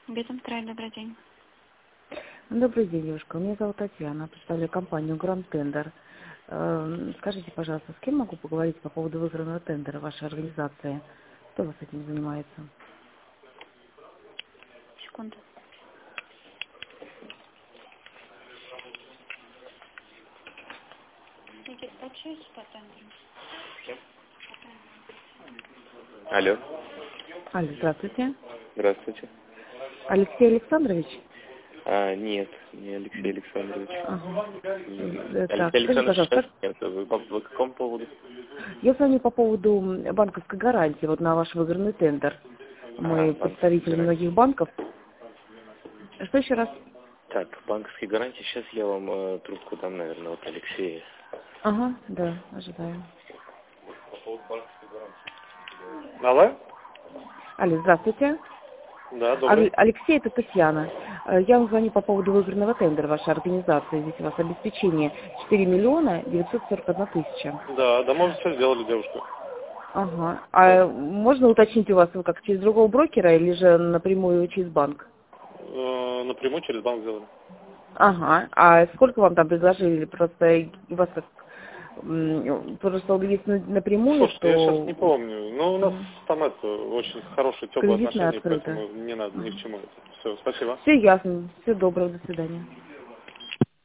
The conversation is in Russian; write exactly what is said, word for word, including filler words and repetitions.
Бетамстрой, добрый день. Добрый день, девушка. Меня зовут Татьяна. Представляю компанию Grand Tender. Э, Скажите, пожалуйста, с кем могу поговорить по поводу выигранного тендера вашей организации? Кто у вас этим занимается? Секунду. Никит, пообщайся по тендеру. Алло. Алло, здравствуйте. Здравствуйте. Алексей Александрович? А, нет, не Алексей Александрович. Ага. М, Э, Так, Алексей скажите, Александрович пожалуйста, сейчас как- нет. Вы по, по какому поводу? я звоню по поводу банковской гарантии вот на ваш выигранный тендер. Ага, Мы банковские представители гарантии. многих банков. Что еще раз? Так, банковские гарантии. Сейчас я вам э, трубку дам, наверное, вот Алексея. Ага, да, ожидаю. Алло? Алло, здравствуйте. Да, Аль- добрый. Алексей, это Татьяна. Э, Я вам звоню по поводу выигранного тендера вашей организации. Здесь у вас обеспечение четыре миллиона девятьсот сорок одна тысяча. Да, да, мы все сделали, девушка. Ага. А можно уточнить у вас, вы как через другого брокера или же напрямую через банк? Э, напрямую через банк сделали. Ага. А сколько вам там предложили? Просто у вас как м, просто если на- напрямую, Слушайте, я сейчас не то помню. Но у нас Мгм. там это очень хорошие, теплые кредитная отношения, открыта. поэтому не надо ни к чему это. Все, спасибо. Все ясно. Всего доброго, до свидания.